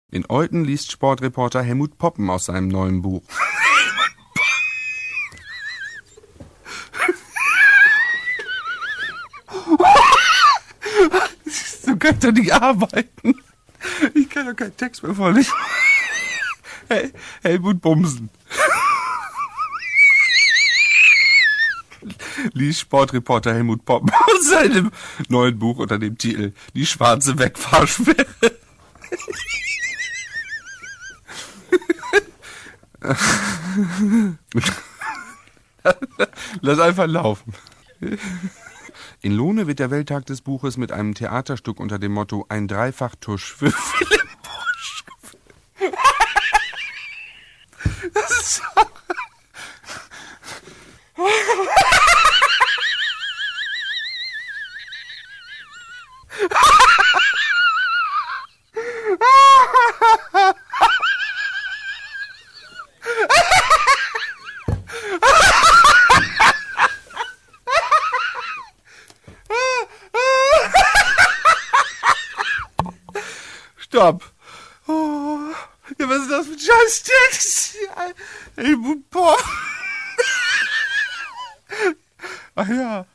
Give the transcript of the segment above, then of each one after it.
In Olten liest Sportreporter Helmut Poppen aus seinem neuen Buch. So kann ich doch nicht arbeiten. Ich kann doch keinen Text mehr vorlesen. Helmut Bumsen liest Sportreporter Helmut Poppen aus seinem neuen Buch unter dem Titel Die schwarze Wegfahrsperre. Lass einfach laufen. In Lohne wird der Welttag des Buches mit einem Theaterstück unter dem Motto Ein Dreifachtusch für Willem Busch gefüllt. Das ist so. Stopp. Oh, ja, was ist das für ein Scheiß-Text? Helmut Poppen. Ach ja.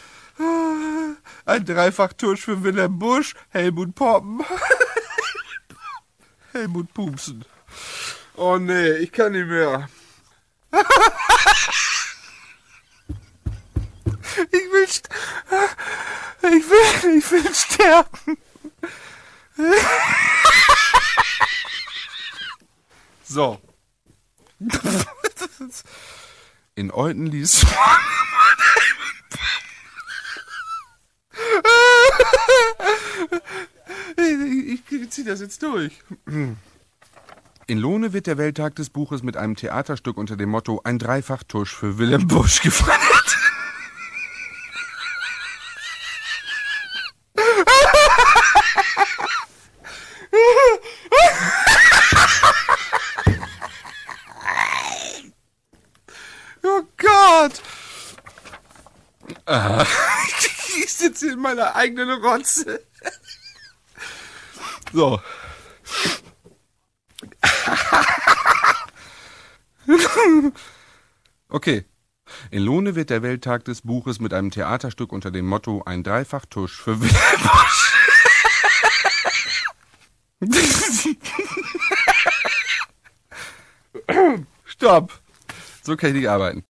Ein Dreifachtusch für Willem Busch, Helmut Poppen. Helmut Pupsen. Oh nee, ich kann nicht mehr. Ich will sterben. So. In Olten liest ich zieh das jetzt durch. In Lohne wird der Welttag des Buches mit einem Theaterstück unter dem Motto Ein Dreifachtusch für Willem Busch gefeiert. Oh Gott! Ich sitze in meiner eigenen Rotze. So. Okay. In Lohne wird der Welttag des Buches mit einem Theaterstück unter dem Motto Ein Dreifachtusch für Willem Busch. Stopp. So kann ich nicht arbeiten.